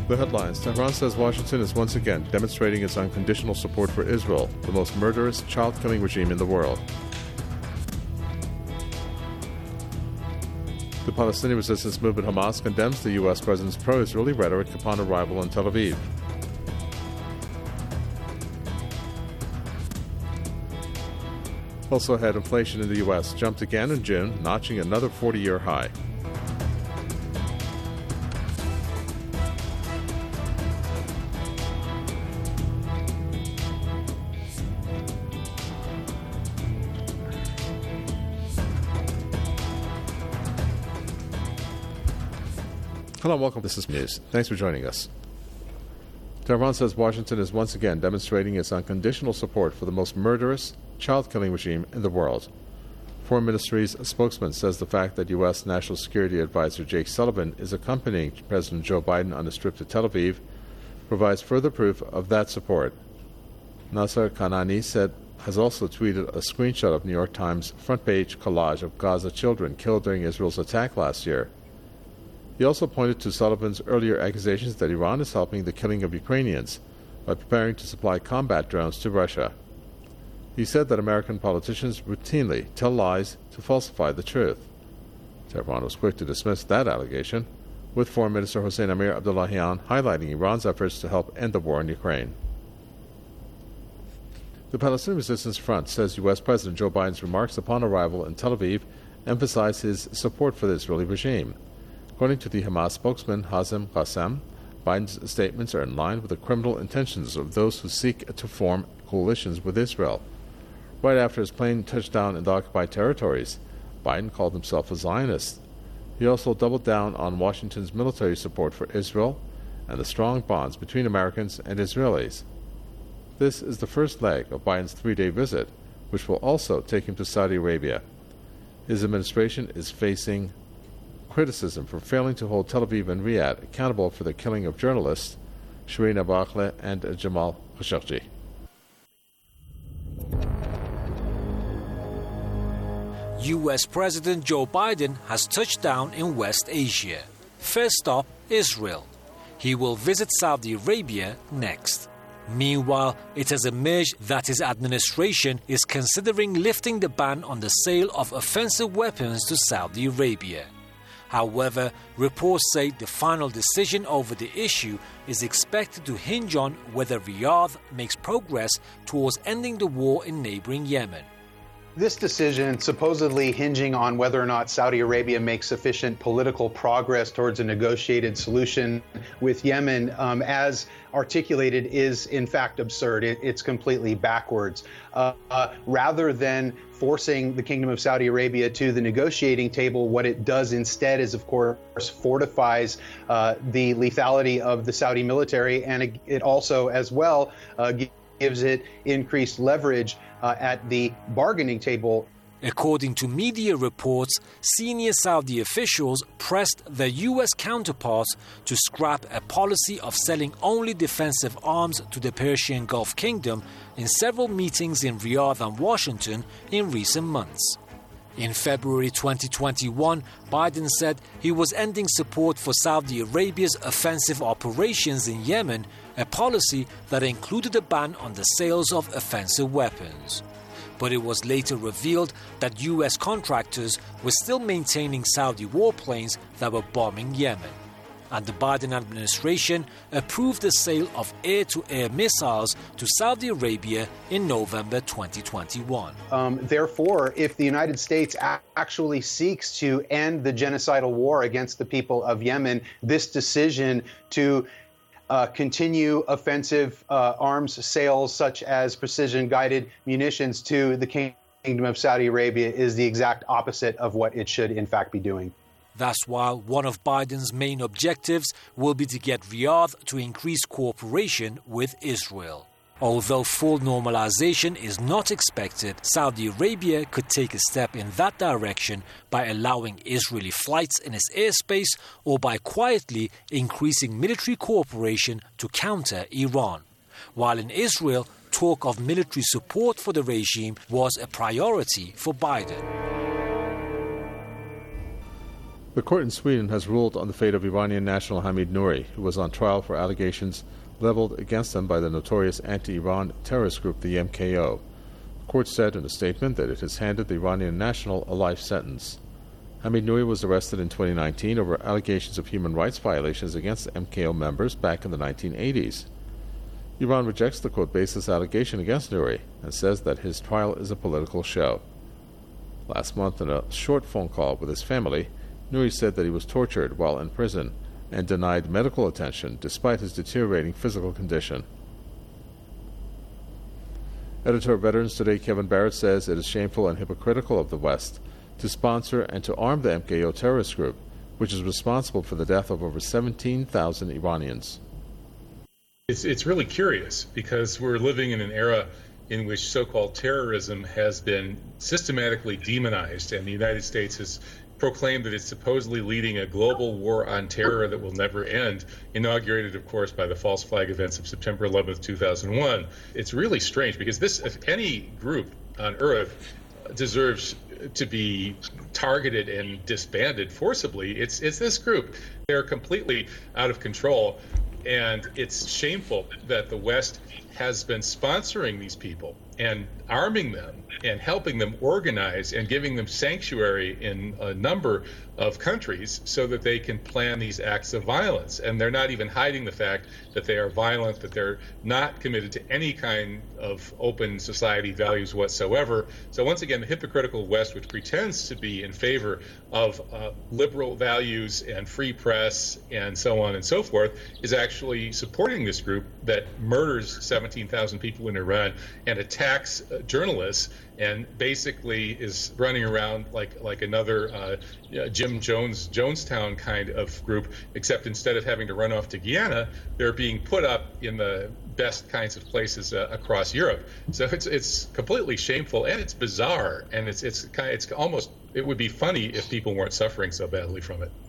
The headlines. Tehran says Washington is once again demonstrating its unconditional support for Israel, the most murderous, child-killing regime in the world. The Palestinian resistance movement Hamas condemns the U.S. president's pro-Israeli rhetoric upon arrival in Tel Aviv. Also ahead, inflation in the U.S. jumped again in June, notching another 40-year high. Hello and welcome. This is News. Thanks for joining us. Tehran says Washington is once again demonstrating its unconditional support for the most murderous, child-killing regime in the world. Foreign Ministry's spokesman says the fact that U.S. National Security Advisor Jake Sullivan is accompanying President Joe Biden on his trip to Tel Aviv provides further proof of that support. Nasser Kanani has also tweeted a screenshot of New York Times front-page collage of Gaza children killed during Israel's attack last year. He also pointed to Sullivan's earlier accusations that Iran is helping the killing of Ukrainians by preparing to supply combat drones to Russia. He said that American politicians routinely tell lies to falsify the truth. Tehran was quick to dismiss that allegation, with Foreign Minister Hossein Amir Abdullahian highlighting Iran's efforts to help end the war in Ukraine. The Palestinian Resistance Front says U.S. President Joe Biden's remarks upon arrival in Tel Aviv emphasize his support for the Israeli regime. According to the Hamas spokesman Hazem Qassem, Biden's statements are in line with the criminal intentions of those who seek to form coalitions with Israel. Right after his plane touched down in the occupied territories, Biden called himself a Zionist. He also doubled down on Washington's military support for Israel and the strong bonds between Americans and Israelis. This is the first leg of Biden's 3-day visit, which will also take him to Saudi Arabia. His administration is facing criticism for failing to hold Tel Aviv and Riyadh accountable for the killing of journalists Shireen Abu Akleh and Jamal Khashoggi. U.S. President Joe Biden has touched down in West Asia. First stop, Israel. He will visit Saudi Arabia next. Meanwhile, it has emerged that his administration is considering lifting the ban on the sale of offensive weapons to Saudi Arabia. However, reports say the final decision over the issue is expected to hinge on whether Riyadh makes progress towards ending the war in neighboring Yemen. This decision supposedly hinging on whether or not Saudi Arabia makes sufficient political progress towards a negotiated solution with Yemen, as articulated, is in fact absurd. It's completely backwards. Rather than forcing the Kingdom of Saudi Arabia to the negotiating table, what it does instead is, of course, fortifies the lethality of the Saudi military, and it also, as well, gives it increased leverage at the bargaining table. According to media reports, senior Saudi officials pressed their U.S. counterparts to scrap a policy of selling only defensive arms to the Persian Gulf Kingdom in several meetings in Riyadh and Washington in recent months. In February 2021, Biden said he was ending support for Saudi Arabia's offensive operations in Yemen, a policy that included a ban on the sales of offensive weapons. But it was later revealed that U.S. contractors were still maintaining Saudi warplanes that were bombing Yemen. And the Biden administration approved the sale of air-to-air missiles to Saudi Arabia in November 2021. Therefore, if the United States actually seeks to end the genocidal war against the people of Yemen, this decision to continue offensive arms sales such as precision-guided munitions to the Kingdom of Saudi Arabia is the exact opposite of what it should in fact be doing. That's why one of Biden's main objectives will be to get Riyadh to increase cooperation with Israel. Although full normalization is not expected, Saudi Arabia could take a step in that direction by allowing Israeli flights in its airspace or by quietly increasing military cooperation to counter Iran. While in Israel, talk of military support for the regime was a priority for Biden. The court in Sweden has ruled on the fate of Iranian national Hamid Nouri, who was on trial for allegations leveled against him by the notorious anti-Iran terrorist group the MKO. The court said in a statement that it has handed the Iranian national a life sentence. Hamid Nouri was arrested in 2019 over allegations of human rights violations against MKO members back in the 1980s. Iran rejects the quote baseless allegation against Nouri and says that his trial is a political show. Last month, in a short phone call with his family, Nouri said that he was tortured while in prison and denied medical attention despite his deteriorating physical condition. Editor of Veterans Today Kevin Barrett says it is shameful and hypocritical of the West to sponsor and to arm the MKO terrorist group, which is responsible for the death of over 17,000 Iranians. It's really curious because we're living in an era in which so-called terrorism has been systematically demonized, and the United States has proclaimed that it's supposedly leading a global war on terror that will never end, inaugurated, of course, by the false flag events of September 11th, 2001. It's really strange because this, if any group on earth deserves to be targeted and disbanded forcibly, it's this group. They're completely out of control, and it's shameful that the West has been sponsoring these people and arming them and helping them organize and giving them sanctuary in a number of countries so that they can plan these acts of violence. And they're not even hiding the fact that they are violent, that they're not committed to any kind of open society values whatsoever. So once again, the hypocritical West, which pretends to be in favor of liberal values and free press and so on and so forth, is actually supporting this group that murders 17,000 people in Iran and attacks journalists and basically is running around like another Jim Jonestown kind of group, except instead of having to run off to Guyana, they're being put up in the best kinds of places across Europe. So it's completely shameful and it's bizarre, and it's almost, it would be funny if people weren't suffering so badly from it.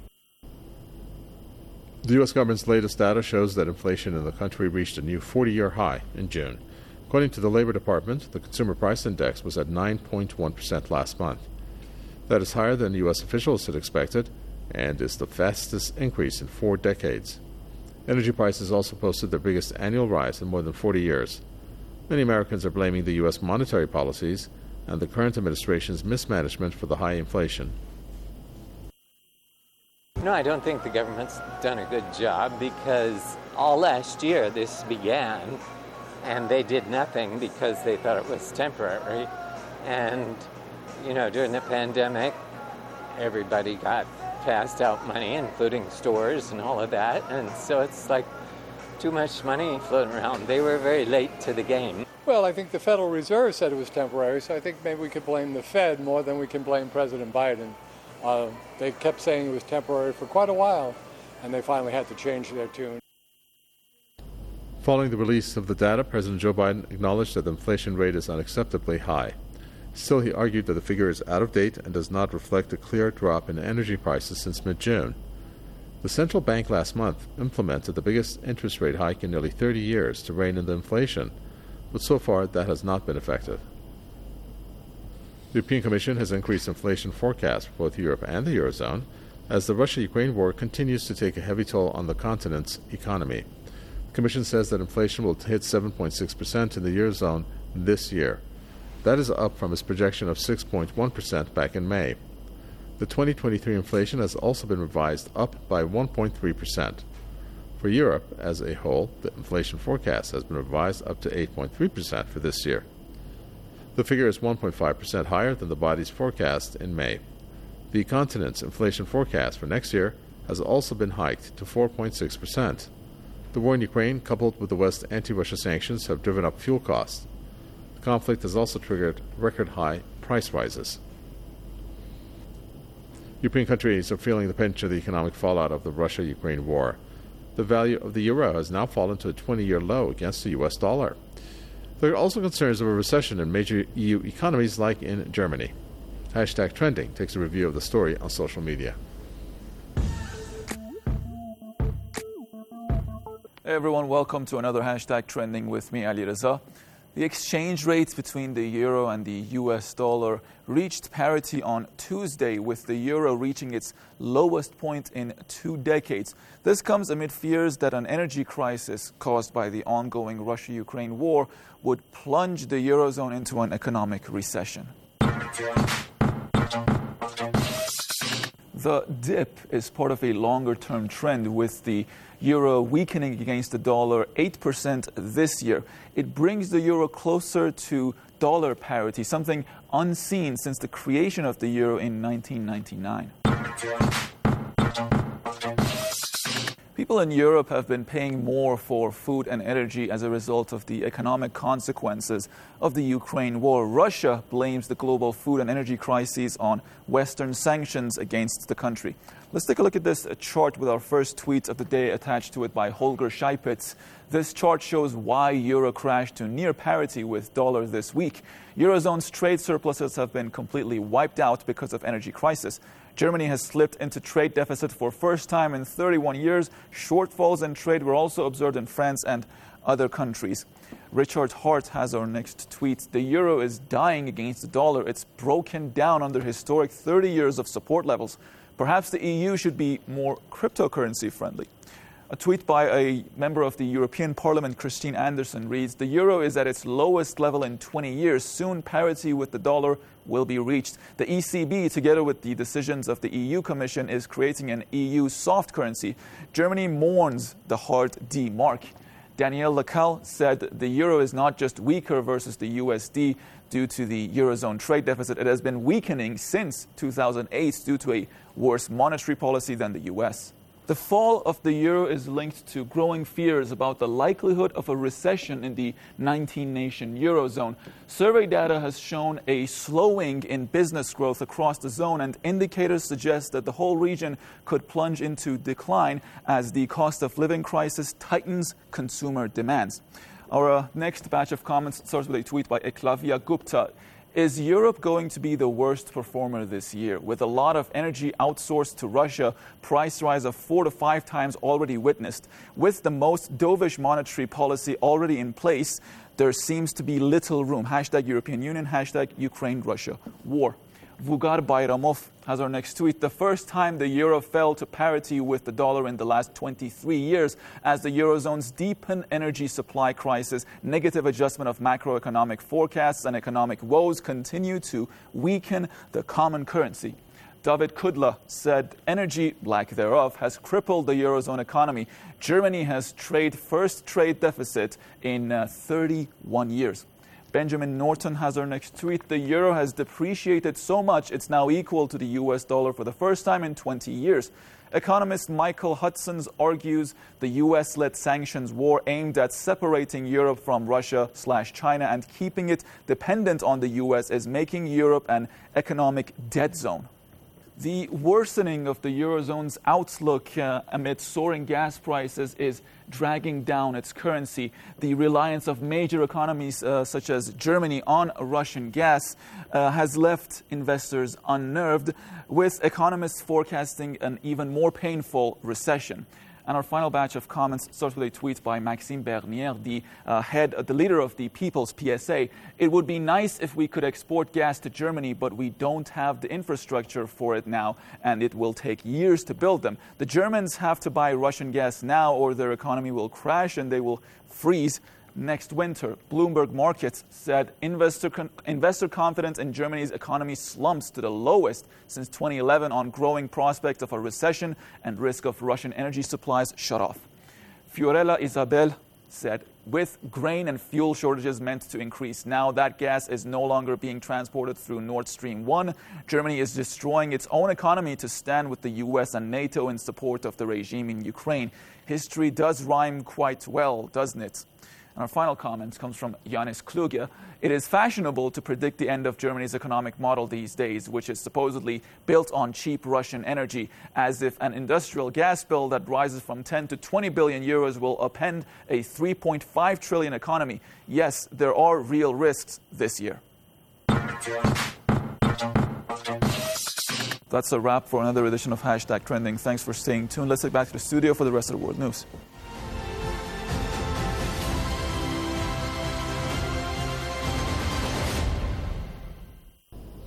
The U.S. government's latest data shows that inflation in the country reached a new 40-year high in June. According to the Labor Department, the Consumer Price Index was at 9.1% last month. That is higher than U.S. officials had expected and is the fastest increase in 4 decades. Energy prices also posted their biggest annual rise in more than 40 years. Many Americans are blaming the U.S. monetary policies and the current administration's mismanagement for the high inflation. No, I don't think the government's done a good job because all last year this began and they did nothing because they thought it was temporary. And, during the pandemic, everybody got passed out money, including stores and all of that. And so it's like too much money floating around. They were very late to the game. Well, I think the Federal Reserve said it was temporary, so I think maybe we could blame the Fed more than we can blame President Biden. They kept saying it was temporary for quite a while, and they finally had to change their tune. Following the release of the data, President Joe Biden acknowledged that the inflation rate is unacceptably high. Still, he argued that the figure is out of date and does not reflect a clear drop in energy prices since mid-June. The central bank last month implemented the biggest interest rate hike in nearly 30 years to rein in the inflation, but so far that has not been effective. The European Commission has increased inflation forecasts for both Europe and the Eurozone as the Russia-Ukraine war continues to take a heavy toll on the continent's economy. The Commission says that inflation will hit 7.6% in the Eurozone this year. That is up from its projection of 6.1% back in May. The 2023 inflation has also been revised up by 1.3%. For Europe as a whole, the inflation forecast has been revised up to 8.3% for this year. The figure is 1.5% higher than the body's forecast in May. The continent's inflation forecast for next year has also been hiked to 4.6%. The war in Ukraine, coupled with the West's anti-Russia sanctions, have driven up fuel costs. The conflict has also triggered record-high price rises. European countries are feeling the pinch of the economic fallout of the Russia-Ukraine war. The value of the euro has now fallen to a 20-year low against the U.S. dollar. There are also concerns of a recession in major EU economies like in Germany. Hashtag Trending takes a review of the story on social media. Hey everyone, welcome to another Hashtag Trending with me, Ali Reza. The exchange rate between the euro and the US dollar reached parity on Tuesday, with the euro reaching its lowest point in 2 decades. This comes amid fears that an energy crisis caused by the ongoing Russia-Ukraine war would plunge the eurozone into an economic recession. The dip is part of a longer-term trend, with the euro weakening against the dollar 8% this year. It brings the euro closer to dollar parity, something unseen since the creation of the euro in 1999. People in Europe have been paying more for food and energy as a result of the economic consequences of the Ukraine war. Russia blames the global food and energy crises on Western sanctions against the country. Let's take a look at this chart with our first tweet of the day attached to it by Holger Scheipitz. This chart shows why euro crashed to near parity with dollar this week. Eurozone's trade surpluses have been completely wiped out because of energy crisis. Germany has slipped into trade deficit for first time in 31 years. Shortfalls in trade were also observed in France and other countries. Richard Hart has our next tweet. The euro is dying against the dollar. It's broken down under historic 30 years of support levels. Perhaps the EU should be more cryptocurrency friendly. A tweet by a member of the European Parliament, Christine Anderson, reads, "The euro is at its lowest level in 20 years. Soon parity with the dollar will be reached. The ECB, together with the decisions of the EU Commission, is creating an EU soft currency. Germany mourns the hard D mark." Danielle Lacalle said the euro is not just weaker versus the USD due to the Eurozone trade deficit. It has been weakening since 2008 due to a worse monetary policy than the US. The fall of the euro is linked to growing fears about the likelihood of a recession in the 19-nation Eurozone. Survey data has shown a slowing in business growth across the zone, and indicators suggest that the whole region could plunge into decline as the cost of living crisis tightens consumer demands. Our next batch of comments starts with a tweet by Eklavya Gupta. Is Europe going to be the worst performer this year? With a lot of energy outsourced to Russia, price rise of 4 to 5 times already witnessed, with the most dovish monetary policy already in place, there seems to be little room. Hashtag European Union, hashtag Ukraine-Russia war. Vugar Bayramov has our next tweet. The first time the euro fell to parity with the dollar in the last 23 years as the Eurozone's deepened energy supply crisis, negative adjustment of macroeconomic forecasts, and economic woes continue to weaken the common currency. David Kudla said energy, lack thereof, has crippled the Eurozone economy. Germany has first trade deficit in 31 years. Benjamin Norton has our next tweet. The euro has depreciated so much it's now equal to the US dollar for the first time in 20 years. Economist Michael Hudson argues the US-led sanctions war aimed at separating Europe from Russia/China and keeping it dependent on the US is making Europe an economic dead zone. The worsening of the Eurozone's outlook amid soaring gas prices is dragging down its currency. The reliance of major economies such as Germany on Russian gas has left investors unnerved, with economists forecasting an even more painful recession. And our final batch of comments starts with a tweet by Maxime Bernier, the leader of the People's PSA. It would be nice if we could export gas to Germany, but we don't have the infrastructure for it now, and it will take years to build them. The Germans have to buy Russian gas now, or their economy will crash and they will freeze next winter. Bloomberg Markets said investor confidence in Germany's economy slumps to the lowest since 2011 on growing prospect of a recession and risk of Russian energy supplies shut off. Fiorella Isabel said, with grain and fuel shortages meant to increase now, that gas is no longer being transported through Nord Stream 1. Germany is destroying its own economy to stand with the US and NATO in support of the regime in Ukraine. History does rhyme quite well, doesn't it? Our final comment comes from Janis Kluge. It is fashionable to predict the end of Germany's economic model these days, which is supposedly built on cheap Russian energy, as if an industrial gas bill that rises from 10 to 20 billion euros will upend a 3.5 trillion economy. Yes, there are real risks this year. That's a wrap for another edition of Hashtag Trending. Thanks for staying tuned. Let's get back to the studio for the rest of the world news.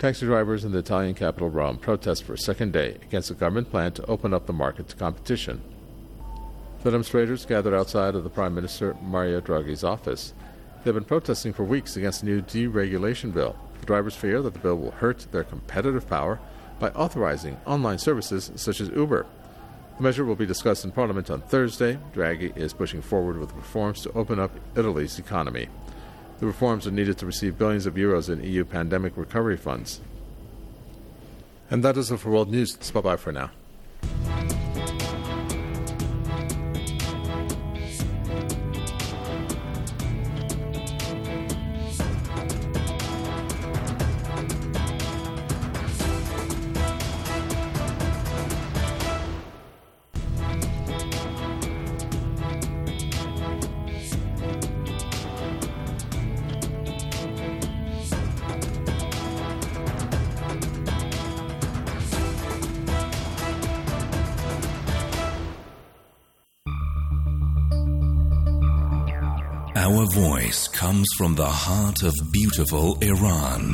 Taxi drivers in the Italian capital Rome protest for a second day against the government plan to open up the market to competition. The demonstrators gathered outside of the Prime Minister Mario Draghi's office. They've been protesting for weeks against a new deregulation bill. The drivers fear that the bill will hurt their competitive power by authorizing online services such as Uber. The measure will be discussed in Parliament on Thursday. Draghi is pushing forward with reforms to open up Italy's economy. The reforms are needed to receive billions of euros in EU pandemic recovery funds. And that is it for World News. It's bye-bye for now. Our voice comes from the heart of beautiful Iran.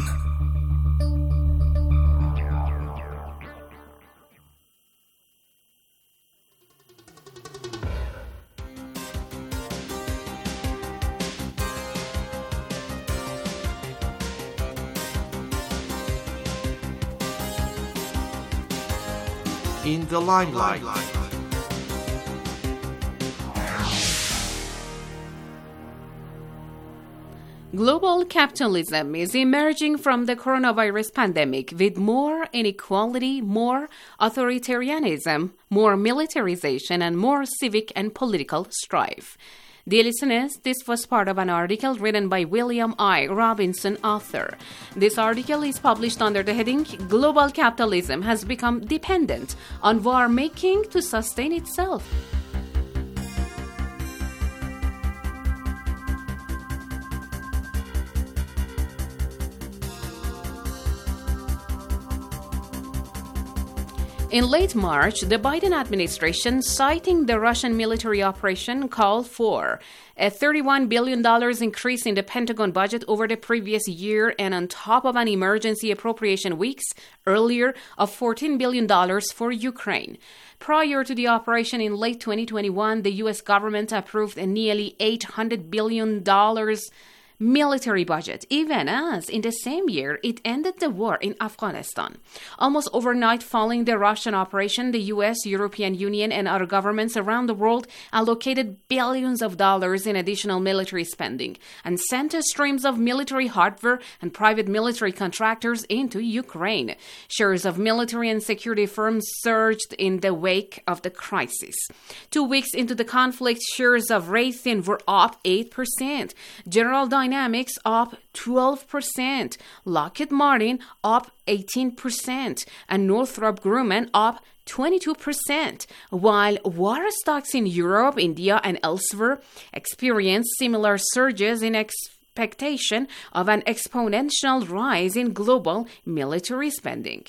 In the limelight. Global capitalism is emerging from the coronavirus pandemic with more inequality, more authoritarianism, more militarization, and more civic and political strife. Dear listeners, this was part of an article written by William I. Robinson, author. This article is published under the heading, Global Capitalism Has Become Dependent on War-Making to Sustain Itself. In late March, the Biden administration, citing the Russian military operation, called for a $31 billion increase in the Pentagon budget over the previous year and on top of an emergency appropriation weeks earlier of $14 billion for Ukraine. Prior to the operation in late 2021, the U.S. government approved a nearly $800 billion military budget, even as in the same year it ended the war in Afghanistan. Almost overnight following the Russian operation, the U.S., European Union, and other governments around the world allocated billions of dollars in additional military spending and sent streams of military hardware and private military contractors into Ukraine. Shares of military and security firms surged in the wake of the crisis. 2 weeks into the conflict, shares of Raytheon were up 8%. General Dynamics up 12%, Lockheed Martin up 18%, and Northrop Grumman up 22%, while war stocks in Europe, India, and elsewhere experienced similar surges in expectation of an exponential rise in global military spending.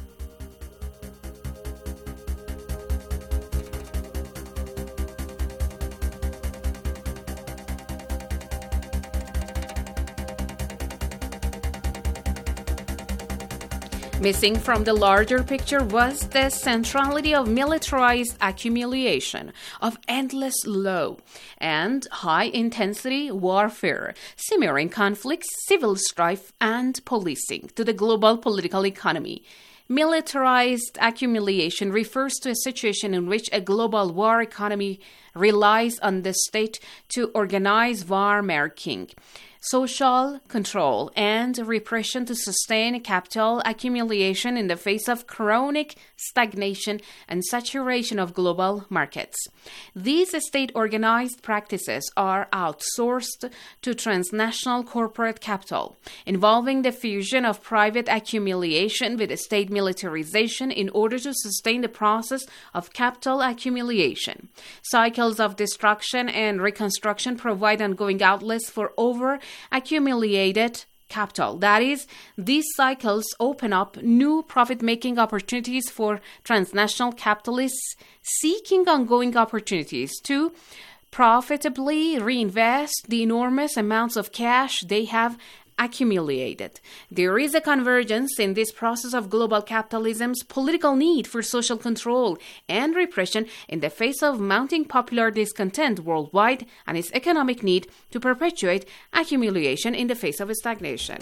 Missing from the larger picture was the centrality of militarized accumulation of endless low and high-intensity warfare, simmering conflicts, civil strife, and policing to the global political economy. Militarized accumulation refers to a situation in which a global war economy relies on the state to organize war-making, social control, and repression to sustain capital accumulation in the face of chronic stagnation and saturation of global markets. These state-organized practices are outsourced to transnational corporate capital, involving the fusion of private accumulation with state militarization in order to sustain the process of capital accumulation. Cycles of destruction and reconstruction provide ongoing outlets for accumulated capital. That is, these cycles open up new profit-making opportunities for transnational capitalists seeking ongoing opportunities to profitably reinvest the enormous amounts of cash they have accumulated. There is a convergence in this process of global capitalism's political need for social control and repression in the face of mounting popular discontent worldwide and its economic need to perpetuate accumulation in the face of stagnation.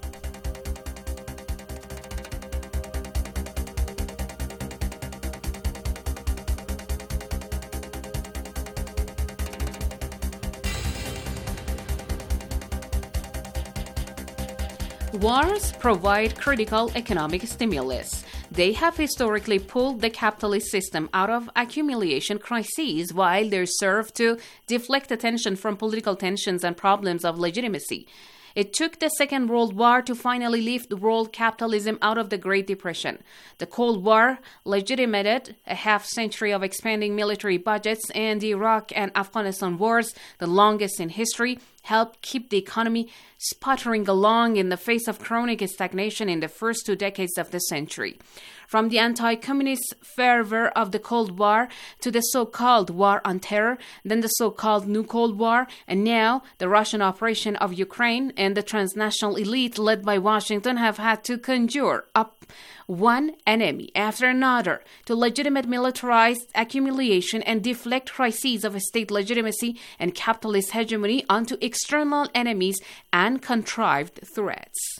Wars provide critical economic stimulus. They have historically pulled the capitalist system out of accumulation crises while they serve to deflect attention from political tensions and problems of legitimacy. It took the Second World War to finally lift world capitalism out of the Great Depression. The Cold War legitimated a half-century of expanding military budgets, and the Iraq and Afghanistan wars, the longest in history, helped keep the economy sputtering along in the face of chronic stagnation in the first 2 decades of the century. From the anti-communist fervor of the Cold War to the so-called War on Terror, then the so-called New Cold War, and now the Russian operation of Ukraine, and the transnational elite led by Washington have had to conjure up one enemy after another to legitimate militarized accumulation and deflect crises of state legitimacy and capitalist hegemony onto external enemies and contrived threats.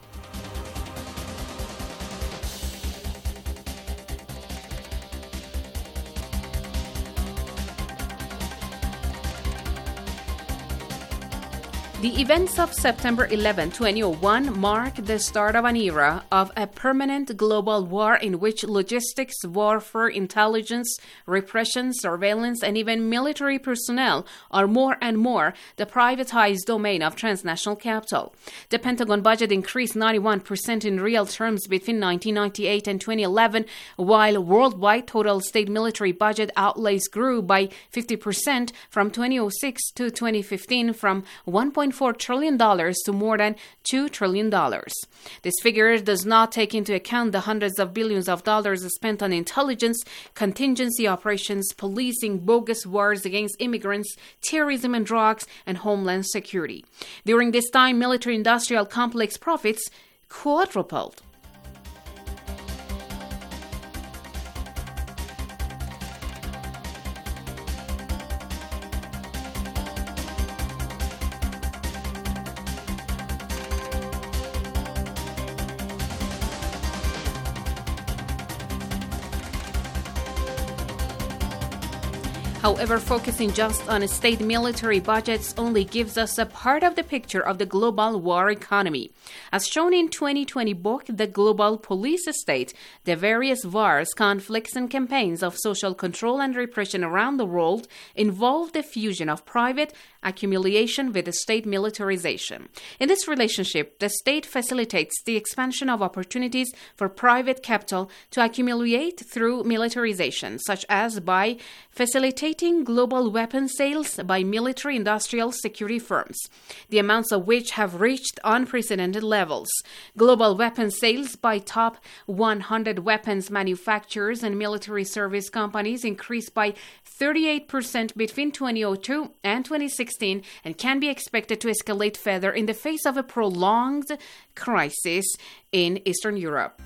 The events of September 11, 2001 mark the start of an era of a permanent global war in which logistics, warfare, intelligence, repression, surveillance, and even military personnel are more and more the privatized domain of transnational capital. The Pentagon budget increased 91% in real terms between 1998 and 2011, while worldwide total state military budget outlays grew by 50% from 2006 to 2015 from $1.4 trillion to more than $2 trillion. This figure does not take into account the hundreds of billions of dollars spent on intelligence, contingency operations, policing, bogus wars against immigrants, terrorism and drugs, and homeland security. During this time, military-industrial complex profits quadrupled. However, focusing just on state military budgets only gives us a part of the picture of the global war economy. As shown in 2020 book, The Global Police State, the various wars, conflicts, and campaigns of social control and repression around the world involve the fusion of private accumulation with state militarization. In this relationship, the state facilitates the expansion of opportunities for private capital to accumulate through militarization, such as by facilitating global weapon sales by military-industrial security firms, the amounts of which have reached unprecedented levels. Global weapon sales by top 100 weapons manufacturers and military service companies increased by 38% between 2002 and 2016 and can be expected to escalate further in the face of a prolonged crisis in Eastern Europe.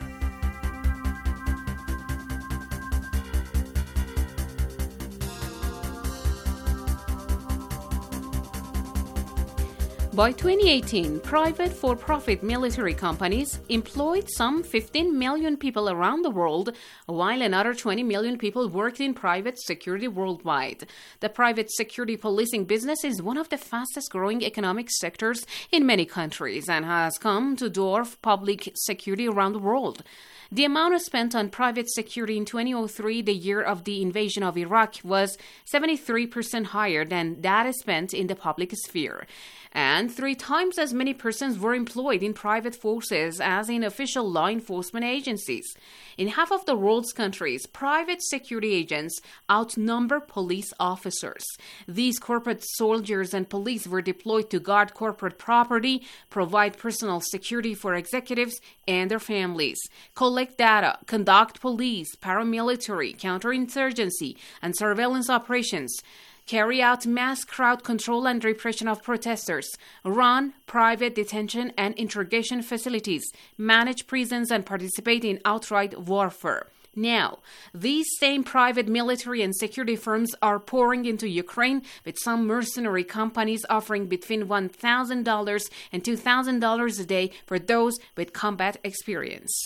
By 2018, private for-profit military companies employed some 15 million people around the world, while another 20 million people worked in private security worldwide. The private security policing business is one of the fastest-growing economic sectors in many countries and has come to dwarf public security around the world. The amount spent on private security in 2003, the year of the invasion of Iraq, was 73% higher than that spent in the public sphere. And 3 times as many persons were employed in private forces as in official law enforcement agencies. In half of the world's countries, private security agents outnumber police officers. These corporate soldiers and police were deployed to guard corporate property, provide personal security for executives and their families, collect collect data, conduct police, paramilitary, counterinsurgency, and surveillance operations, carry out mass crowd control and repression of protesters, run private detention and interrogation facilities, manage prisons, and participate in outright warfare. Now, these same private military and security firms are pouring into Ukraine, with some mercenary companies offering between $1,000 and $2,000 a day for those with combat experience.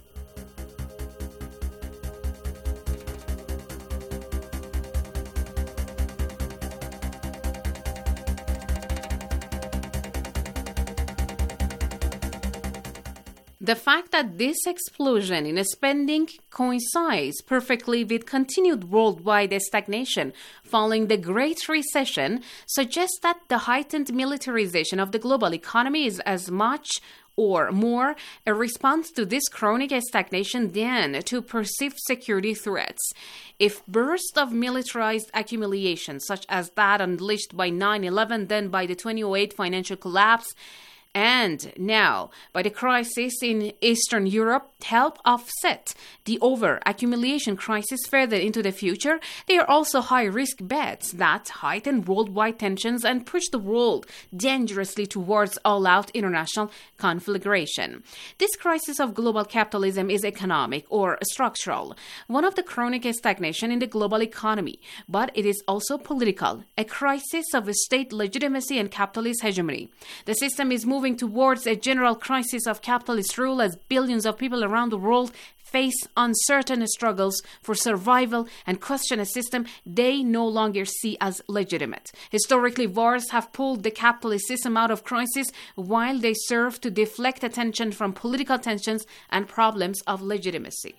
The fact that this explosion in spending coincides perfectly with continued worldwide stagnation following the Great Recession suggests that the heightened militarization of the global economy is as much or more a response to this chronic stagnation than to perceived security threats. If bursts of militarized accumulation, such as that unleashed by 9/11, then by the 2008 financial collapse, and now by the crisis in Eastern Europe, help offset the over-accumulation crisis further into the future, they are also high-risk bets that heighten worldwide tensions and push the world dangerously towards all-out international conflagration. This crisis of global capitalism is economic or structural, one of the chronic stagnation in the global economy, but it is also political, a crisis of state legitimacy and capitalist hegemony. The system is moving towards a general crisis of capitalist rule as billions of people around the world face uncertain struggles for survival and question a system they no longer see as legitimate. Historically, wars have pulled the capitalist system out of crisis while they serve to deflect attention from political tensions and problems of legitimacy.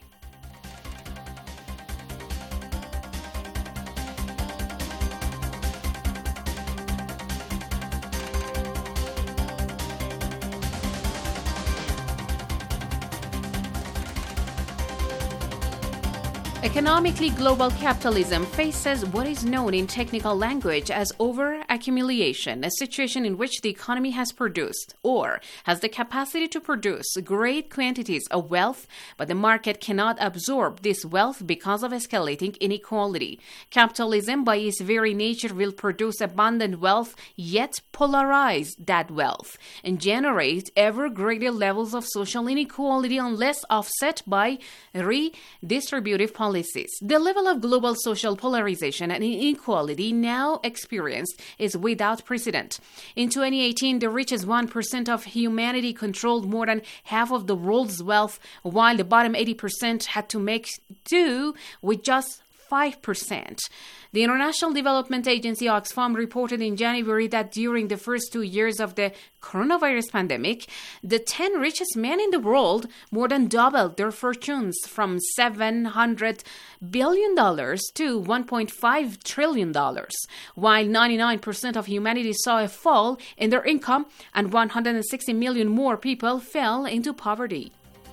Economically, global capitalism faces what is known in technical language as over-accumulation, a situation in which the economy has produced or has the capacity to produce great quantities of wealth, but the market cannot absorb this wealth because of escalating inequality. Capitalism, by its very nature, will produce abundant wealth, yet polarize that wealth and generate ever greater levels of social inequality unless offset by redistributive policies. The level of global social polarization and inequality now experienced is without precedent. In 2018, the richest 1% of humanity controlled more than half of the world's wealth, while the bottom 80% had to make do with just 5%. The International Development Agency Oxfam reported in January that during the first 2 years of the coronavirus pandemic, the 10 richest men in the world more than doubled their fortunes from $700 billion to $1.5 trillion, while 99% of humanity saw a fall in their income and 160 million more people fell into poverty.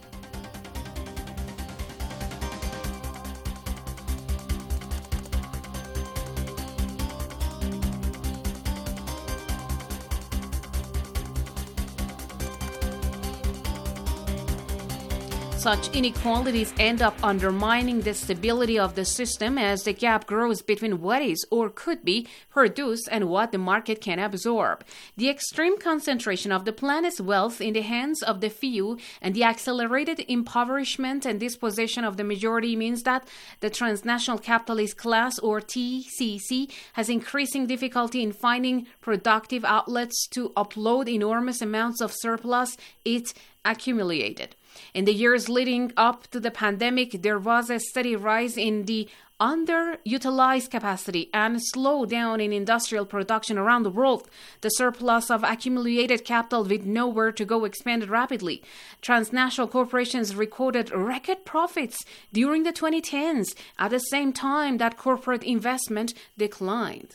Such inequalities end up undermining the stability of the system as the gap grows between what is or could be produced and what the market can absorb. The extreme concentration of the planet's wealth in the hands of the few and the accelerated impoverishment and dispossession of the majority means that the transnational capitalist class, or TCC, has increasing difficulty in finding productive outlets to upload enormous amounts of surplus it accumulated. In the years leading up to the pandemic, there was a steady rise in the underutilized capacity and slowdown in industrial production around the world. The surplus of accumulated capital with nowhere to go expanded rapidly. Transnational corporations recorded record profits during the 2010s at the same time that corporate investment declined.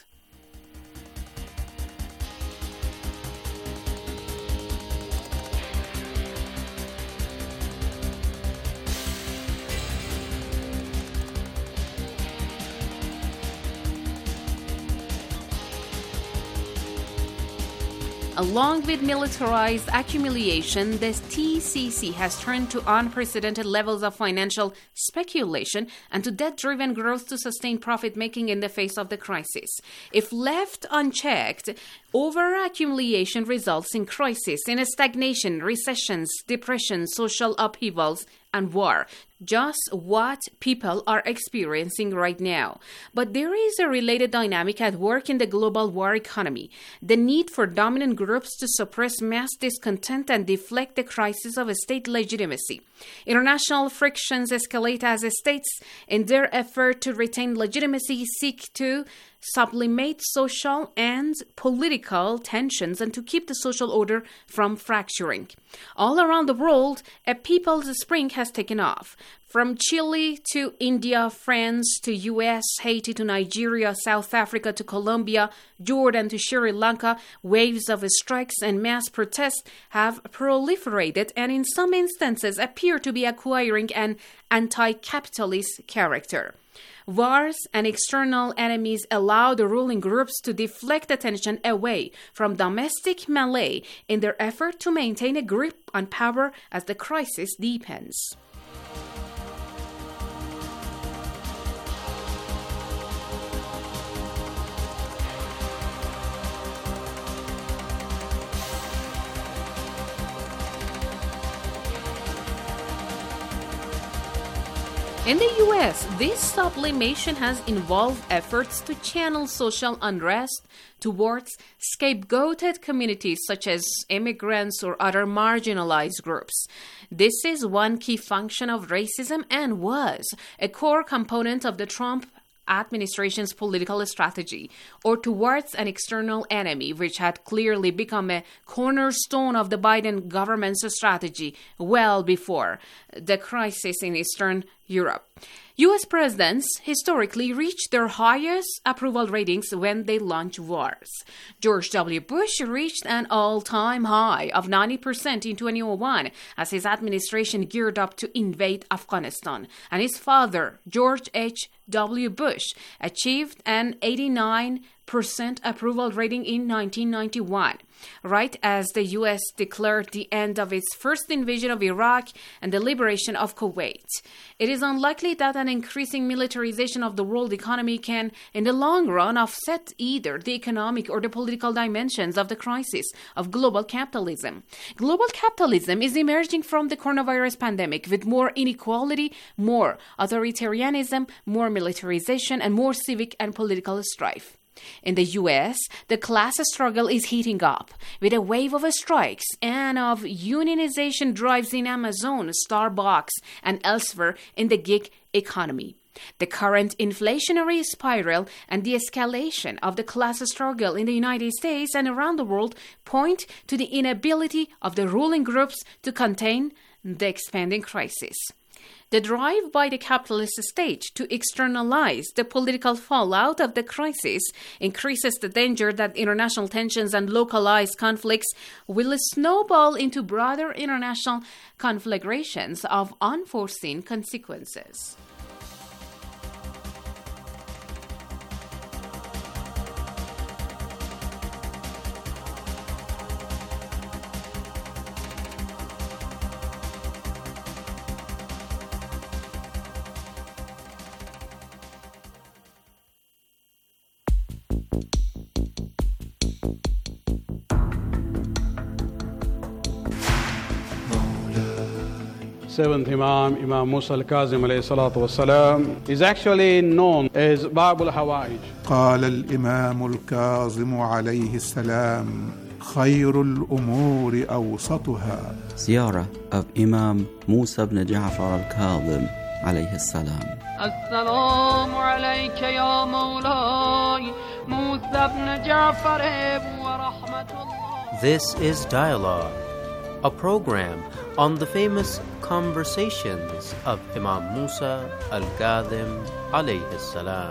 Along with militarized accumulation, the TCC has turned to unprecedented levels of financial speculation and to debt-driven growth to sustain profit-making in the face of the crisis. If left unchecked, overaccumulation results in crisis, in a stagnation, recessions, depression, social upheavals, and war. Just what people are experiencing right now. But there is a related dynamic at work in the global war economy. The need for dominant groups to suppress mass discontent and deflect the crisis of state legitimacy. International frictions escalate as states, in their effort to retain legitimacy, seek to sublimate social and political tensions and to keep the social order from fracturing. All around the world, a people's spring has taken off. From Chile to India, France to US, Haiti to Nigeria, South Africa to Colombia, Jordan to Sri Lanka, waves of strikes and mass protests have proliferated and in some instances appear to be acquiring an anti-capitalist character. Wars and external enemies allow the ruling groups to deflect attention away from domestic melee in their effort to maintain a grip on power as the crisis deepens. In the U.S., this sublimation has involved efforts to channel social unrest towards scapegoated communities such as immigrants or other marginalized groups. This is one key function of racism and was a core component of the Trump administration's political strategy, or towards an external enemy, which had clearly become a cornerstone of the Biden government's strategy well before the crisis in Eastern Europe. U.S. presidents historically reach their highest approval ratings when they launch wars. George W. Bush reached an all-time high of 90% in 2001 as his administration geared up to invade Afghanistan, and his father, George H.W. Bush, achieved an 89% approval rating in 1991, right as the U.S. declared the end of its first invasion of Iraq and the liberation of Kuwait. It is unlikely that an increasing militarization of the world economy can, in the long run, offset either the economic or the political dimensions of the crisis of global capitalism. Global capitalism is emerging from the coronavirus pandemic with more inequality, more authoritarianism, more militarization, and more civic and political strife. In the U.S., the class struggle is heating up, with a wave of strikes and of unionization drives in Amazon, Starbucks, and elsewhere in the gig economy. The current inflationary spiral and the escalation of the class struggle in the United States and around the world point to the inability of the ruling groups to contain the expanding crisis. The drive by the capitalist state to externalize the political fallout of the crisis increases the danger that international tensions and localized conflicts will snowball into broader international conflagrations of unforeseen consequences. Seventh Imam Musa al-Kazim alayhi salatu wassalam, is actually known as Bab al-Hawaij. قال الإمام الكاظم عليه السلام خير الأمور أوسطها. Ziyarah of Imam Musa ibn Ja'far al-Kazim alayhi salam. Assalamu alayka ya Mawlai Musa ibn Ja'far wa rahmatullah. This is Dialogue, a program on the famous conversations of Imam Musa al-Kazim alayhi salam.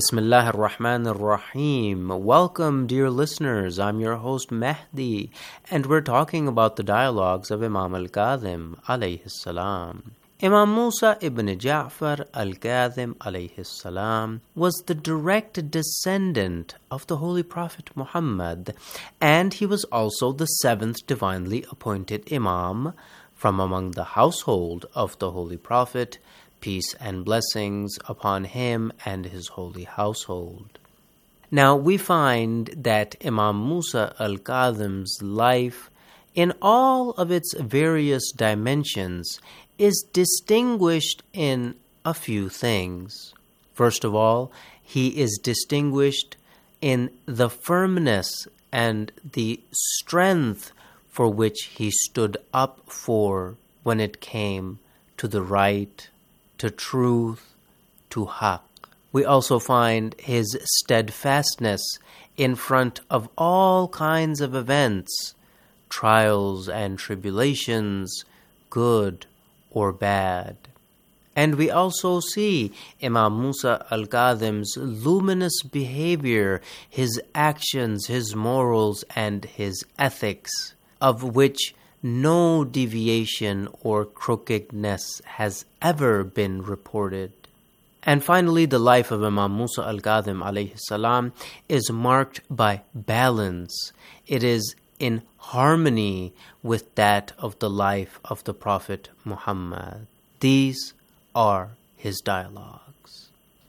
Bismillah ar-Rahman ar-Rahim. Welcome, dear listeners. I'm your host, Mehdi, and we're talking about the dialogues of Imam al-Kadhim, alayhi salam. Imam Musa ibn Ja'far al-Kadhim, alayhi salam, was the direct descendant of the Holy Prophet Muhammad, and he was also the seventh divinely appointed Imam from among the household of the Holy Prophet, peace and blessings upon him and his holy household. Now we find that Imam Musa al-Kadhim's life, in all of its various dimensions, is distinguished in a few things. First of all, he is distinguished in the firmness and the strength for which he stood up for when it came to the right, to truth, to haqq. We also find his steadfastness in front of all kinds of events, trials and tribulations, good or bad. And we also see Imam Musa al-Kadhim's luminous behavior, his actions, his morals, and his ethics, of which no deviation or crookedness has ever been reported. And finally, the life of Imam Musa al-Kadhim alayhi salam is marked by balance. It is in harmony with that of the life of the Prophet Muhammad. These are his dialogues.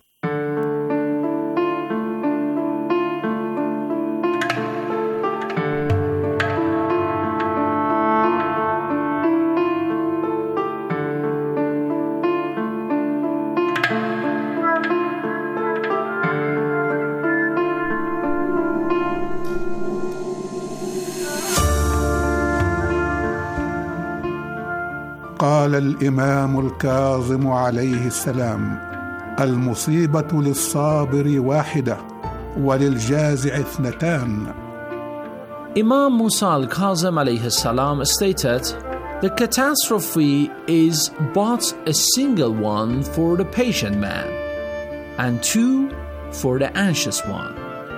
قال الإمام الكاظم عليه السلام: المصيبة للصابر واحدة وللجازع اثنتان. Imam Musa al-Kazim alayhi salam stated, the catastrophe is but a single one for the patient man, and two for the anxious one.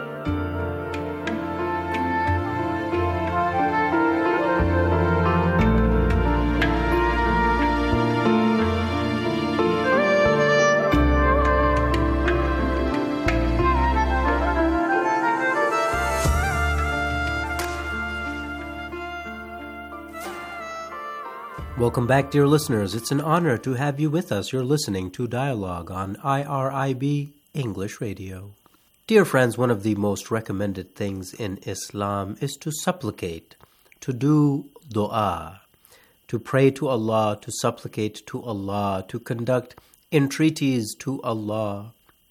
Welcome back, dear listeners. It's an honor to have you with us. You're listening to Dialogue on IRIB English Radio. Dear friends, one of the most recommended things in Islam is to supplicate, to do dua, to pray to Allah, to supplicate to Allah, to conduct entreaties to Allah,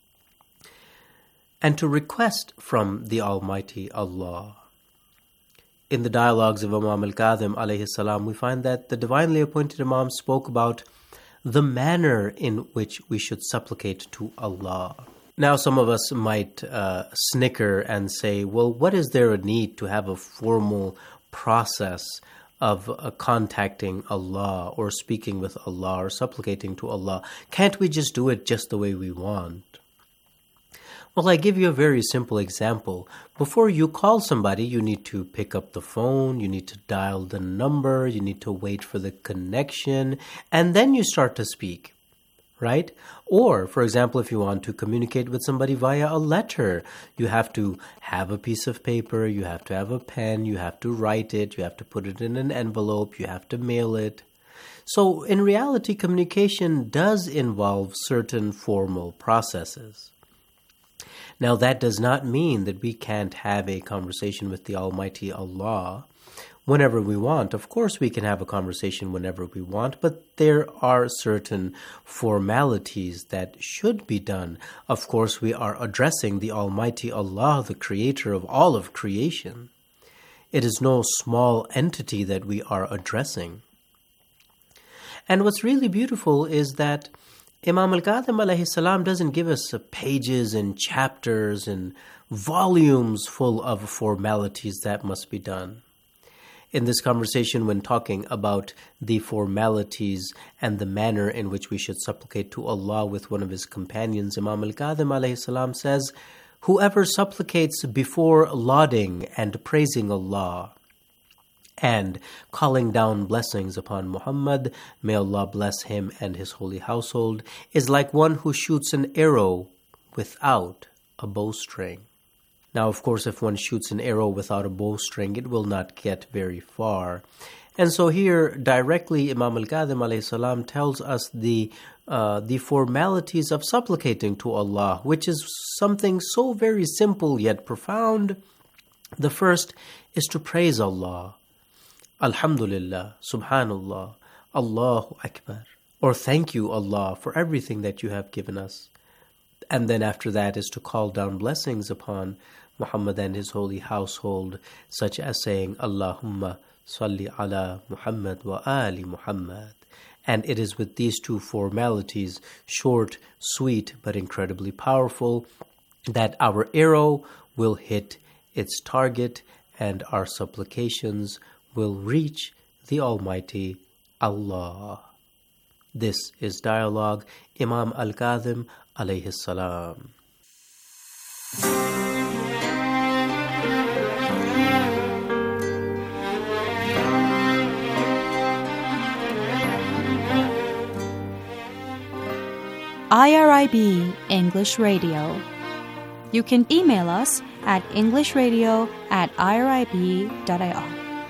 and to request from the Almighty Allah. In the dialogues of Imam al-Kadhim alayhi salam, we find that the divinely appointed Imam spoke about the manner in which we should supplicate to Allah. Now some of us might snicker and say, well, what is there a need to have a formal process of contacting Allah or speaking with Allah or supplicating to Allah? Can't we just do it just the way we want? Well, I give you a very simple example. Before you call somebody, you need to pick up the phone, you need to dial the number, you need to wait for the connection, and then you start to speak, right? Or, for example, if you want to communicate with somebody via a letter, you have to have a piece of paper, you have to have a pen, you have to write it, you have to put it in an envelope, you have to mail it. So, in reality, communication does involve certain formal processes. Now, that does not mean that we can't have a conversation with the Almighty Allah whenever we want. Of course, we can have a conversation whenever we want, but there are certain formalities that should be done. Of course, we are addressing the Almighty Allah, the creator of all of creation. It is no small entity that we are addressing. And what's really beautiful is that Imam al-Kadhim alayhi salam doesn't give us pages and chapters and volumes full of formalities that must be done. in this conversation when talking about the formalities and the manner in which we should supplicate to Allah with one of his companions, Imam al-Kadhim alayhi salam says, whoever supplicates before lauding and praising Allah and calling down blessings upon Muhammad, may Allah bless him and his holy household, is like one who shoots an arrow without a bowstring. Now, of course, if one shoots an arrow without a bowstring, it will not get very far. And so here, directly, Imam al-Kadhim alayhi salam tells us the formalities of supplicating to Allah, which is something so very simple yet profound. The first is to praise Allah. Alhamdulillah, Subhanallah, Allahu Akbar. Or thank you, Allah, for everything that you have given us. And then after that is to call down blessings upon Muhammad and his holy household, such as saying, Allahumma salli ala Muhammad wa ali Muhammad. And it is with these two formalities, short, sweet, but incredibly powerful, that our arrow will hit its target and our supplications will reach the Almighty Allah. This is Dialogue, Imam al-Kadhim alayhi salam. IRIB English Radio. You can email us at englishradio@irib.ir.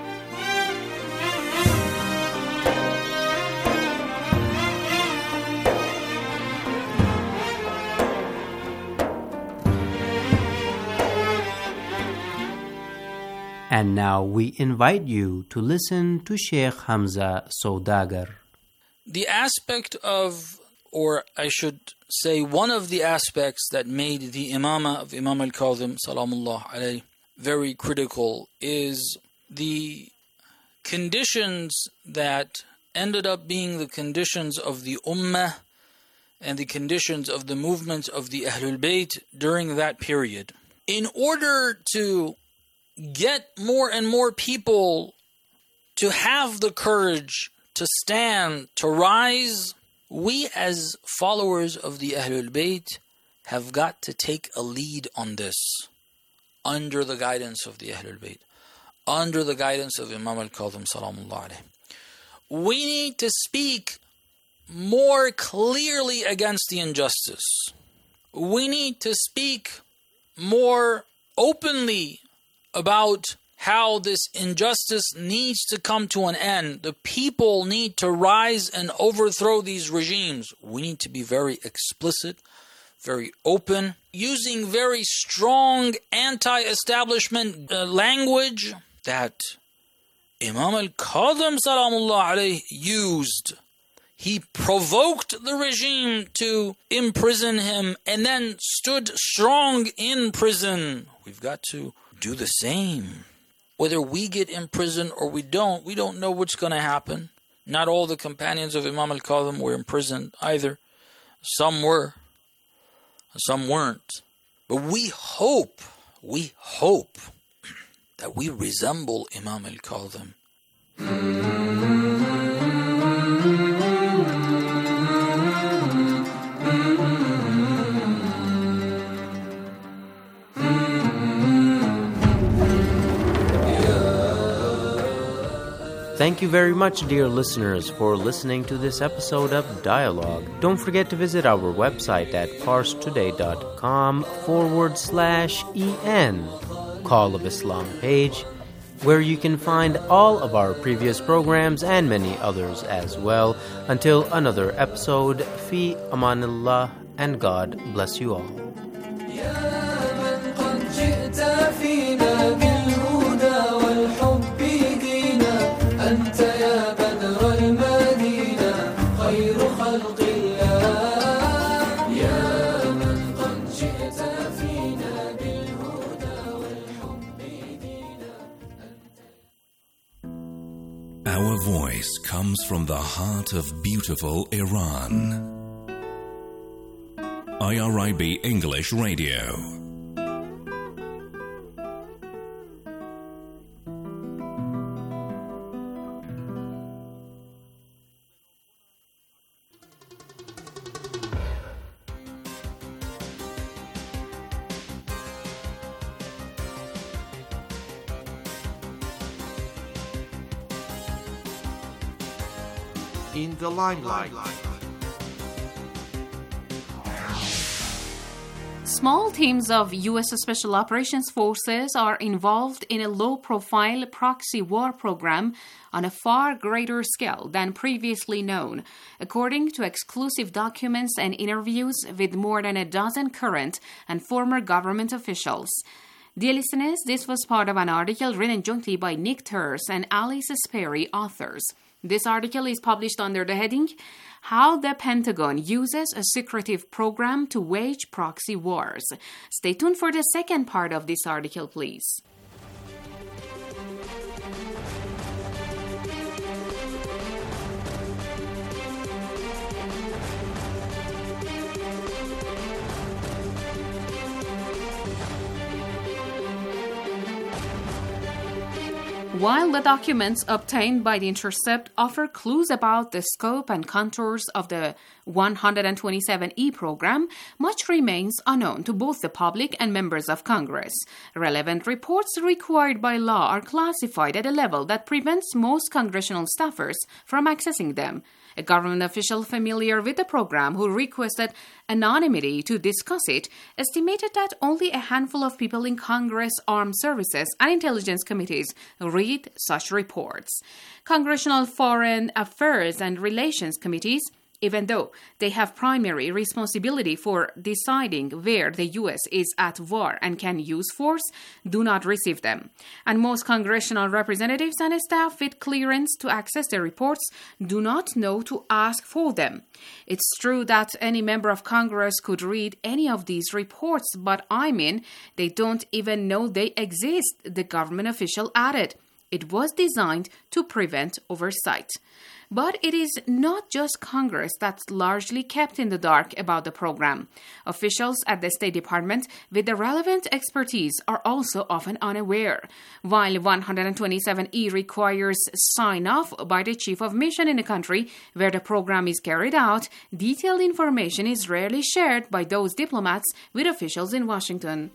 And now we invite you to listen to Sheikh Hamza Saudagar. The aspect of, or I should say one of the aspects that made the imamah of Imam al-Kadhim salamullah alayhi very critical is the conditions that ended up being the conditions of the ummah and the conditions of the movement of the Ahlul Bayt during that period. In order to get more and more people to have the courage to stand, to rise, we as followers of the Ahlul Bayt have got to take a lead on this under the guidance of the Ahlul Bayt, under the guidance of Imam al-Kadhim salamullah alayhi. We need to speak more clearly against the injustice. We need to speak more openly about how this injustice needs to come to an end. The people need to rise and overthrow these regimes. We need to be very explicit, very open, using very strong anti-establishment language that Imam al-Kadhim salamullah alayhi used. He provoked the regime to imprison him and then stood strong in prison. We've got to do the same. Whether we get imprisoned or we don't know what's going to happen. Not all the companions of Imam al-Kadhim were imprisoned either. Some were, some weren't. But we hope that we resemble Imam al-Kadhim. Thank you very much, dear listeners, for listening to this episode of Dialogue. Don't forget to visit our website at parstoday.com/en, Call of Islam page, where you can find all of our previous programs and many others as well. Until another episode, fi amanillah, and God bless you all. أنت يا بدر المدينة خير خلق الله يا من قد جئت فينا بالهدى والحب دينا. Our voice comes from the heart of beautiful Iran. IRIB English Radio. in the limelight. Small teams of U.S. Special Operations Forces are involved in a low-profile proxy war program on a far greater scale than previously known, according to exclusive documents and interviews with more than a dozen current and former government officials. Dear listeners, this was part of an article written jointly by Nick Turse and Alice Sperry, authors. This article is published under the heading, How the Pentagon Uses a Secretive Program to Wage Proxy Wars. Stay tuned for the second part of this article, please. While the documents obtained by the Intercept offer clues about the scope and contours of the 127E program, much remains unknown to both the public and members of Congress. Relevant reports required by law are classified at a level that prevents most congressional staffers from accessing them. A government official familiar with the program who requested anonymity to discuss it estimated that only a handful of people in Congress Armed Services and Intelligence Committees read such reports. Congressional Foreign Affairs and Relations Committees, even though they have primary responsibility for deciding where the U.S. is at war and can use force, do not receive them. And most congressional representatives and staff with clearance to access the reports do not know to ask for them. It's true that any member of Congress could read any of these reports, but they don't even know they exist, the government official added. It was designed to prevent oversight. But it is not just Congress that's largely kept in the dark about the program. Officials at the State Department with the relevant expertise are also often unaware. While 127E requires sign-off by the chief of mission in the country where the program is carried out, detailed information is rarely shared by those diplomats with officials in Washington.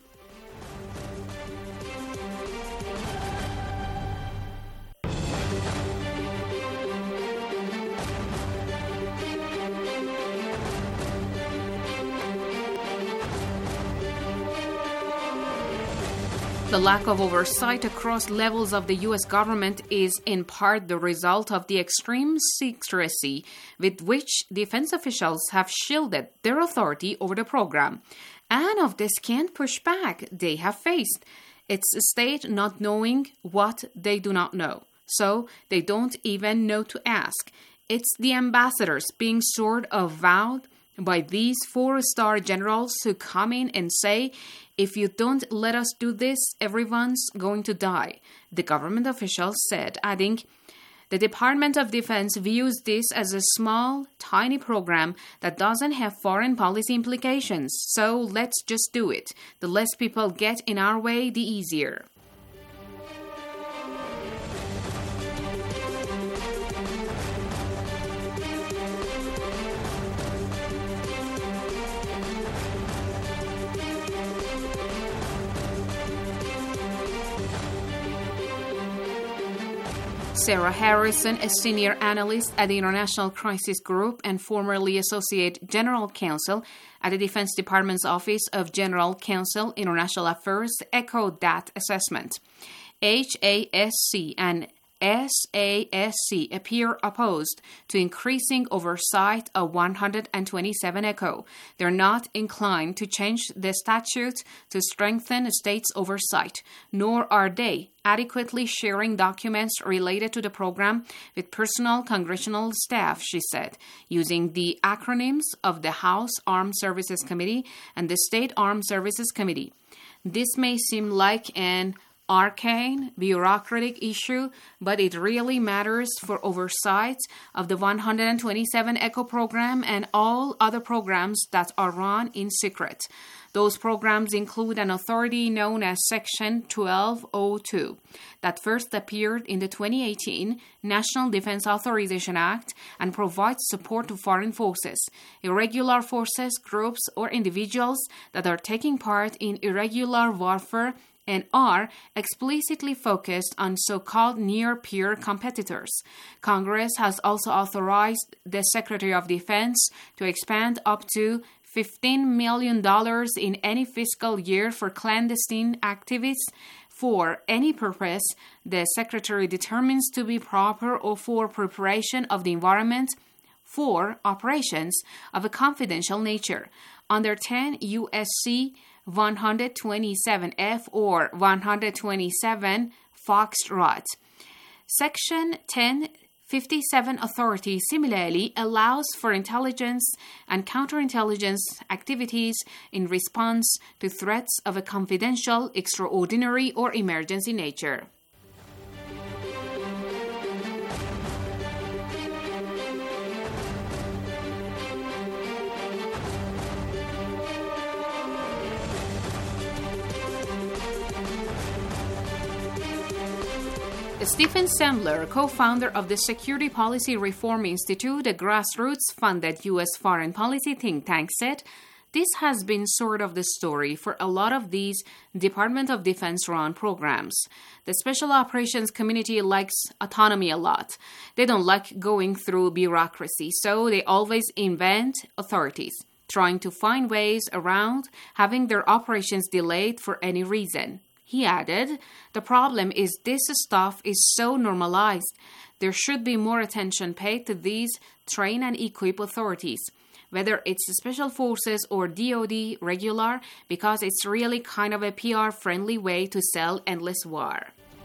The lack of oversight across levels of the U.S. government is in part the result of the extreme secrecy with which defense officials have shielded their authority over the program, and of the scant pushback they have faced. It's a state not knowing what they do not know, so they don't even know to ask. It's the ambassadors being sort of vowed by these 4-star generals who come in and say, if you don't let us do this, everyone's going to die, the government officials said, adding, the Department of Defense views this as a small, tiny program that doesn't have foreign policy implications, so let's just do it. The less people get in our way, the easier. Sarah Harrison, a senior analyst at the International Crisis Group and formerly Associate General Counsel at the Defense Department's Office of General Counsel International Affairs, echoed that assessment. HASC and SASC appear opposed to increasing oversight of 127 ECHO. They're not inclined to change the statute to strengthen states' oversight, nor are they adequately sharing documents related to the program with personal congressional staff, she said, using the acronyms of the House Armed Services Committee and the State Armed Services Committee. This may seem like an arcane, bureaucratic issue, but it really matters for oversight of the 127 ECHO program and all other programs that are run in secret. Those programs include an authority known as Section 1202 that first appeared in the 2018 National Defense Authorization Act and provides support to foreign forces, irregular forces, groups, or individuals that are taking part in irregular warfare and are explicitly focused on so-called near-peer competitors. Congress has also authorized the Secretary of Defense to expand up to $15 million in any fiscal year for clandestine activities for any purpose the Secretary determines to be proper or for preparation of the environment for operations of a confidential nature under 10 U.S.C. 127F or 127 Foxtrot. Section 1057 authority similarly allows for intelligence and counterintelligence activities in response to threats of a confidential, extraordinary, or emergency nature. Stephen Sembler, co-founder of the Security Policy Reform Institute, a grassroots-funded U.S. foreign policy think tank, said, "This has been sort of the story for a lot of these Department of Defense-run programs. The Special Operations community likes autonomy a lot. They don't like going through bureaucracy, so they always invent authorities, trying to find ways around having their operations delayed for any reason." He added, "The problem is this stuff is so normalized. There should be more attention paid to these train and equip authorities, whether it's Special Forces or DoD regular, because it's really kind of a PR-friendly way to sell endless war."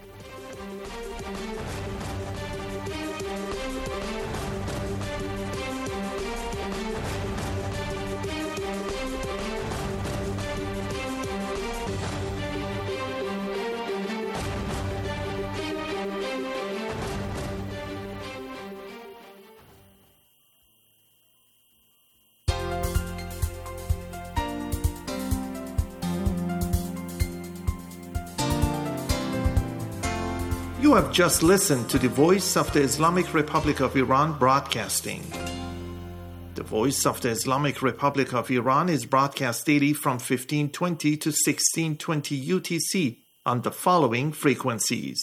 You have just listened to the Voice of the Islamic Republic of Iran broadcasting. The Voice of the Islamic Republic of Iran is broadcast daily from 1520 to 1620 UTC on the following frequencies.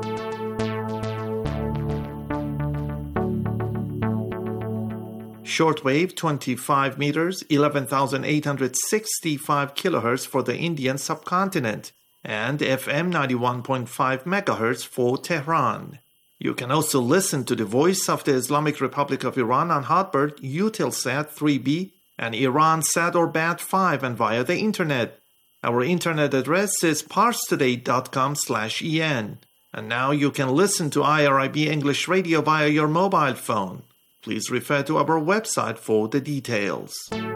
Shortwave 25 meters, 11,865 kilohertz for the Indian subcontinent, and FM 91.5 megahertz for Tehran. You can also listen to the Voice of the Islamic Republic of Iran on Hotbird, Eutelsat 3B, and Iransat or Bat5 and via the internet. Our internet address is parstoday.com/en. And now you can listen to IRIB English Radio via your mobile phone. Please refer to our website for the details.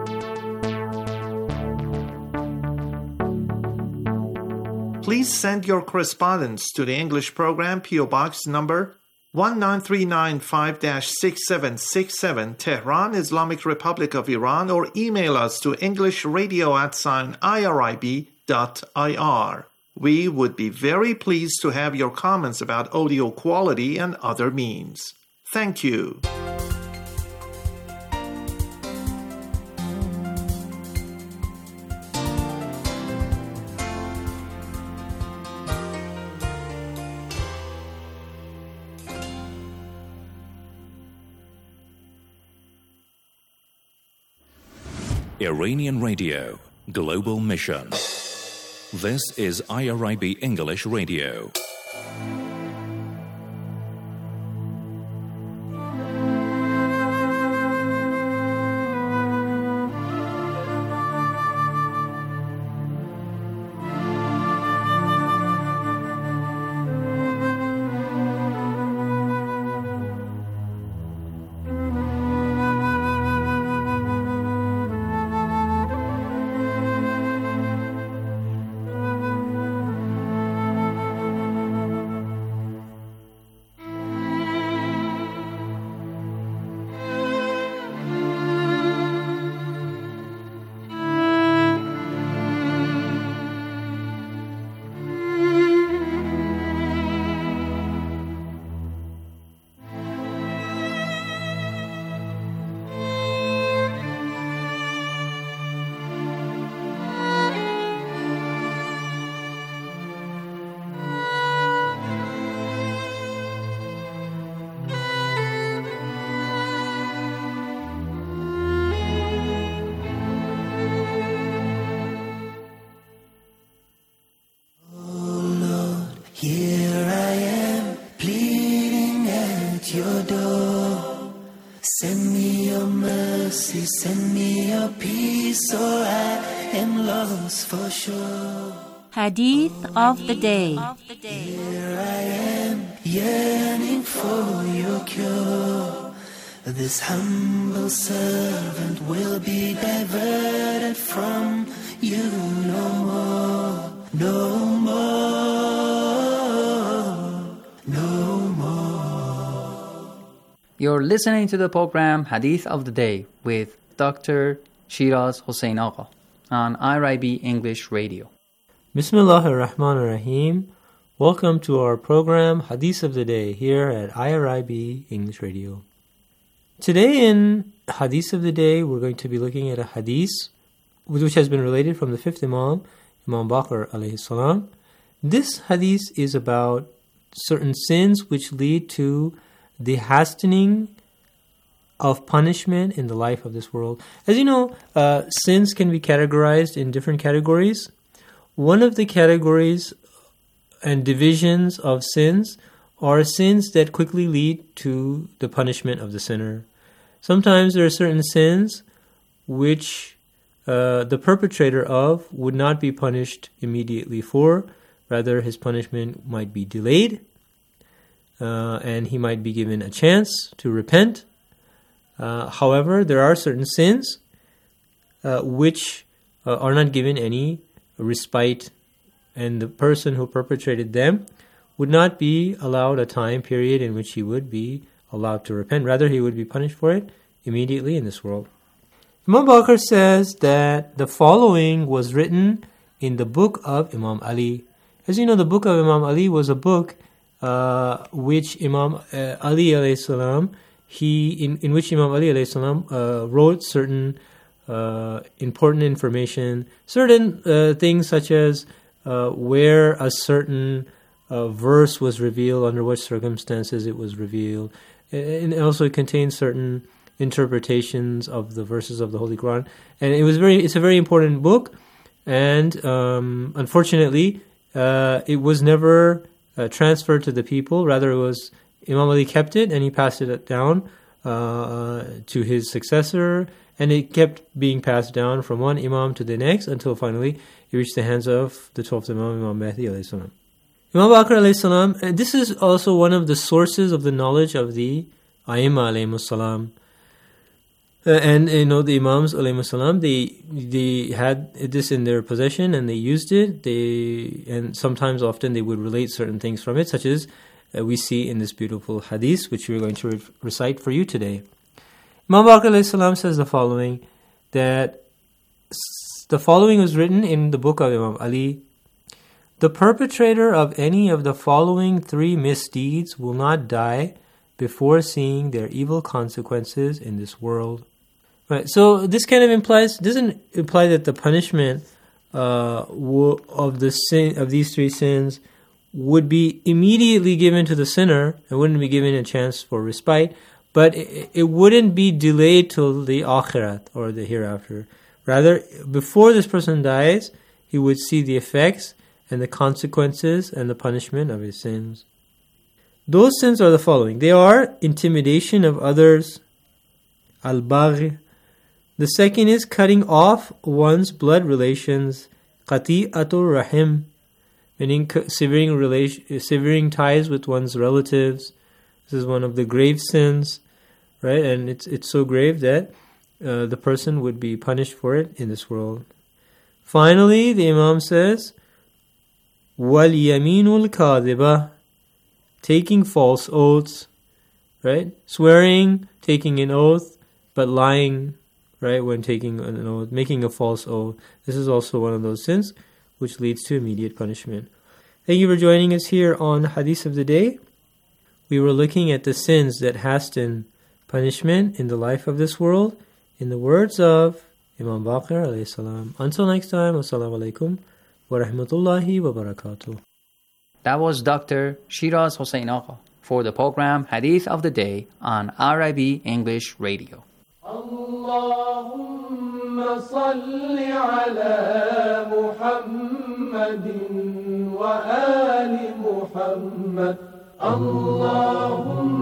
Please send your correspondence to the English program, P.O. Box number 19395-6767, Tehran, Islamic Republic of Iran, or email us to englishradio@irib.ir. We would be very pleased to have your comments about audio quality and other means. Thank you. Iranian Radio, Global Mission. This is IRIB English Radio. at your door. Send me your mercy, send me your peace, or I am lost for sure. Hadith of the Day. Here I am, yearning for your cure. This humble servant will be diverted from you no more, no more, no more. You're listening to the program Hadith of the Day with Dr. Shiraz Hossein Agha on IRIB English Radio. Bismillah ar-Rahman ar-Rahim. Welcome to our program Hadith of the Day here at IRIB English Radio. Today in Hadith of the Day, we're going to be looking at a hadith which has been related from the fifth Imam, Imam Baqir alayhi salam. This hadith is about certain sins which lead to the hastening of punishment in the life of this world. As you know, sins can be categorized in different categories. One of the categories and divisions of sins are sins that quickly lead to the punishment of the sinner. Sometimes there are certain sins which the perpetrator of would not be punished immediately for. Rather, his punishment might be delayed, and he might be given a chance to repent. However, there are certain sins which are not given any respite, and the person who perpetrated them would not be allowed a time period in which he would be allowed to repent. Rather, he would be punished for it immediately in this world. Imam Baqir says that the following was written in the book of Imam Ali. As you know, the book of Imam Ali was a book which Imam Ali alayhi salam, in which Imam Ali alayhi salam wrote certain important information, certain things such as where a certain verse was revealed, under what circumstances it was revealed, and also it contains certain interpretations of the verses of the Holy Quran. And it's a very important book, and unfortunately, it was never transferred to the people. Rather, it was Imam Ali kept it and he passed it down to his successor, and it kept being passed down from one Imam to the next until finally it reached the hands of the 12th Imam, Imam Mahdi alayhi salam. Imam Baqir alayhi salam, this is also one of the sources of the knowledge of the Aimma alayhi salam. And you know, the Imams alayhi salam, they had this in their possession and they used it. And sometimes, often, they would relate certain things from it, such as we see in this beautiful hadith, which we're going to recite for you today. Imam Baqir alayhi salam says the following, that the following was written in the book of Imam Ali. The perpetrator of any of the following three misdeeds will not die before seeing their evil consequences in this world. Right. So this kind of doesn't imply that the punishment of the sin of these three sins would be immediately given to the sinner and wouldn't be given a chance for respite, but it wouldn't be delayed till the akhirat or the hereafter. Rather, before this person dies, he would see the effects and the consequences and the punishment of his sins. Those sins are the following. They are intimidation of others, al-baghi. The second is cutting off one's blood relations, qati'atul rahim, meaning severing ties with one's relatives. This is one of the grave sins, right? And it's so grave that the person would be punished for it in this world. Finally, the Imam says, wal yaminul kadhiba, taking false oaths, right? Swearing, taking an oath, but lying, right? When taking an oath, making a false oath. This is also one of those sins which leads to immediate punishment. Thank you for joining us here on Hadith of the Day. We were looking at the sins that hasten punishment in the life of this world, in the words of Imam Baqir alayhi salam. Until next time, assalamu alaikum wa rahmatullahi wa barakatuh. That was Dr. Shiraz Hossein Agha for the program Hadith of the Day on IRIB English Radio. Allahumma salli ala Muhammadin wa ali Muhammad. Allahumma